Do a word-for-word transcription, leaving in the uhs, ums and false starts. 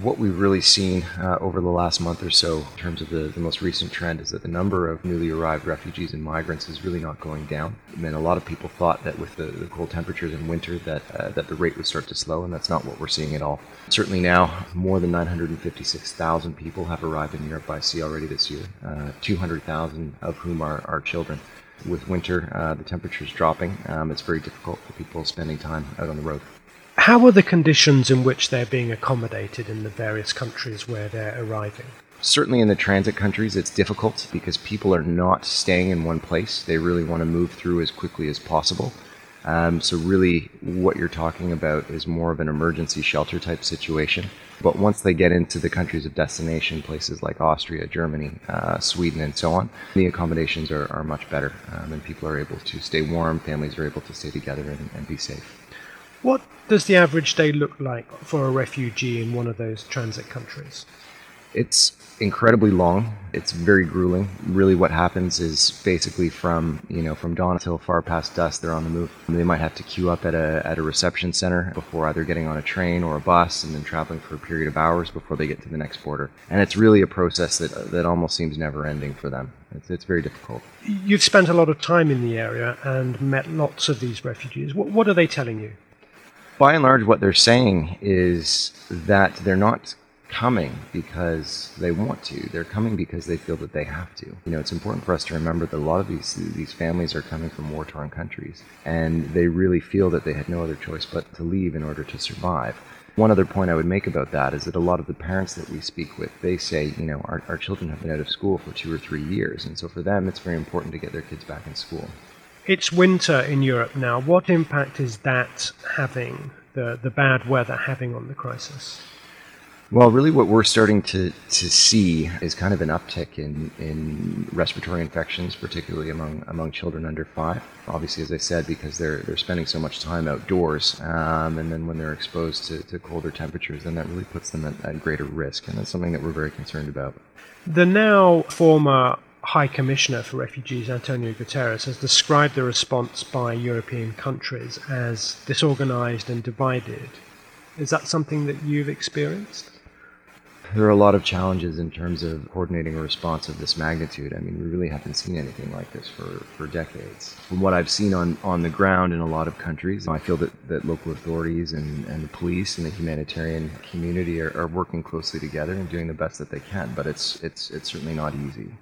What we've really seen uh, over the last month or so in terms of the, the most recent trend is that the number of newly arrived refugees and migrants is really not going down. I mean, a lot of people thought that with the, the cold temperatures in winter that uh, that the rate would start to slow, and that's not what we're seeing at all. Certainly now, more than nine hundred fifty-six thousand people have arrived in Europe by sea already this year, uh, two hundred thousand of whom are, are children. With winter, uh, the temperatures dropping, um, it's very difficult for people spending time out on the road. How are the conditions in which they're being accommodated in the various countries where they're arriving? Certainly in the transit countries, it's difficult because people are not staying in one place. They really want to move through as quickly as possible. Um, so really what you're talking about is more of an emergency shelter type situation. But once they get into the countries of destination, places like Austria, Germany, uh, Sweden, and so on, the accommodations are, are much better, um, and people are able to stay warm, families are able to stay together and, and be safe. What does the average day look like for a refugee in one of those transit countries? It's incredibly long. It's very grueling. Really what happens is basically from, you know, from dawn until far past dusk, they're on the move. They might have to queue up at a at a reception center before either getting on a train or a bus and then traveling for a period of hours before they get to the next border. And it's really a process that that almost seems never ending for them. It's, it's very difficult. You've spent a lot of time in the area and met lots of these refugees. What, what are they telling you? By and large, what they're saying is that they're not coming because they want to. They're coming because they feel that they have to. You know, it's important for us to remember that a lot of these these families are coming from war-torn countries, and they really feel that they had no other choice but to leave in order to survive. One other point I would make about that is that a lot of the parents that we speak with, they say, you know, our, our children have been out of school for two or three years, and so for them it's very important to get their kids back in school. It's winter in Europe now. What impact is that having, the, the bad weather having on the crisis? Well, really what we're starting to, to see is kind of an uptick in, in respiratory infections, particularly among among children under five. Obviously, as I said, because they're they're spending so much time outdoors, um, and then when they're exposed to, to colder temperatures, then that really puts them at, at greater risk, and that's something that we're very concerned about. The now former High Commissioner for Refugees, Antonio Guterres, has described the response by European countries as disorganized and divided. Is that something that you've experienced? There are a lot of challenges in terms of coordinating a response of this magnitude. I mean, we really haven't seen anything like this for, for decades. From what I've seen on, on the ground in a lot of countries, I feel that, that local authorities and, and the police and the humanitarian community are, are working closely together and doing the best that they can, but it's, it's, it's certainly not easy.